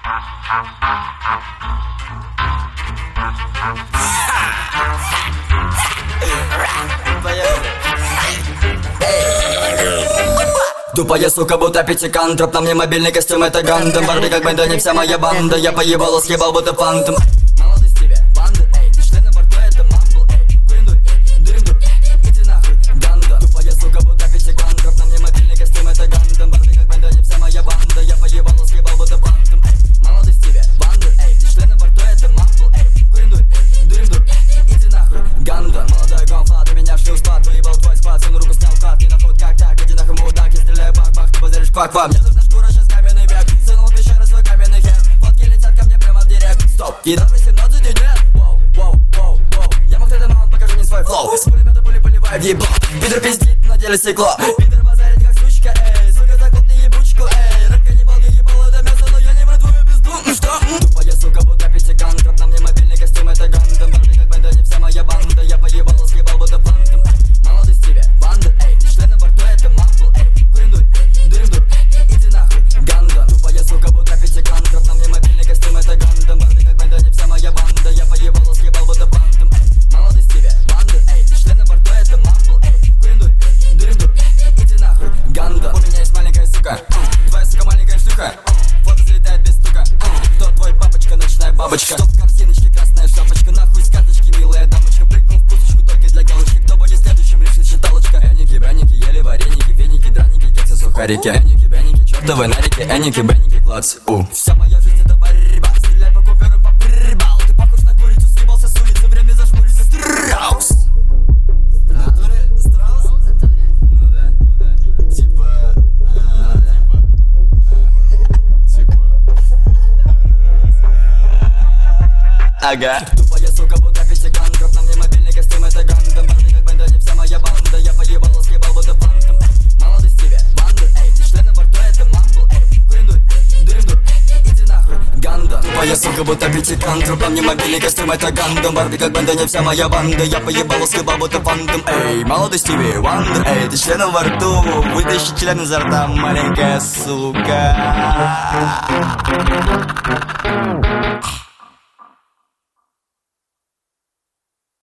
Тупая сука, будто пятикантроп. На мне мобильный костюм, это Гандам. Барби как банда, не вся моя банда. Я поебало, съебал, будто фантом. Молодость тебе, банда, эй. Ты член на борту, это мамбл, эй. Курендуй, дырендуй, иди нахуй, ганда. Тупая сука, будто пятикантроп. На мне мобильный костюм, это Гандам. Барби как банда, не вся моя банда. Я поебало, съебал, будто фантом. Молодость тебе, банда, эй. Ты член на борту, это мамбл, эй. Курендуй, дырендуй, иди нахуй, ганда. Молодой гонфла, ты меня шил спад. Выебал твой спад, всю руку снял кат. Не нахуй, как так, иди нахуй, мудак. Я стреляю, бах-бах, ты базаришь, квак-квак. Мне нужна шкура, сейчас каменный век. Сынул в пещеру свой каменный хер. Фотки летят ко мне прямо в директ. Стоп, и до 18 нет. Воу, воу, воу, воу. Я мог ты маунт, покажи мне свой флоу. С пулемета пули поливаю в ебло. Питер пиздит, на деле стекло. Питер базарит, как сучка, эй. Сука, закупни ебучку, эй. Рэп-каннибал, я ебал это мясо, но я не вру твою пизду. Ну что? Тупая сука, будто пятикантроп. На мне мобильный костюм, это Гандам. Барби как банда, не вся моя банда. Я поебал, съебал, будто фантом. Молодость тебе, банда, эй. Ты член на борту, это мамбл, эй. Курендуй, дырендуй, иди нахуй, ганда. Тупая сука, будто пятикантроп. На мне мобильный костюм, это Гандам. Барби как банда, не вся моя банда. Я поебал, съебал, будто фантом. Молодость тебе, банда, эй. Ты член на борту, это мамбл, эй. Курендуй, дырендуй, иди нахуй, ганда. У меня есть маленькая сука, твоя сука маленькая шлюха. Фото залетает без стука. Кто твой папочка, ночная бабочка? Что в корзиночке, красная шапочка. Нахуй с карточки, милая дамочка. Прыгнул в кусочку только для галочки. Кто будет следующим, решит считалочка. Эники, браники, ели вареники, феники, драники, кексы, сухарики. Эники, беники, чертовы нарики. Эники, беники, клац, Вся моя жизнь это борьба. Стреляй по куперам, по прибал. Ты похож на курицу, съебался с улицы. Время зажмурится, страус. Страус? Ну да. Ага. Тупая сука, будто пятикантроп. На мне мобильный костюм, это Гандам. Барби как банда, не вся моя банда. Я поебал, съебал, будто фантом. Молодость тебе, банда, эй. Ты член на борту, это мамбл, эй. Курендуй, дырендуй, иди нахуй, ганда. Тупая сука, будто пятикантроп. На мне мобильный костюм, это Гандам. Барби как банда, не вся моя банда. Я поебал, съебал, будто фантом, эй. Молодость тебе, банда, эй. Ты член во рту. Вытащи член изо рта, маленькая сука.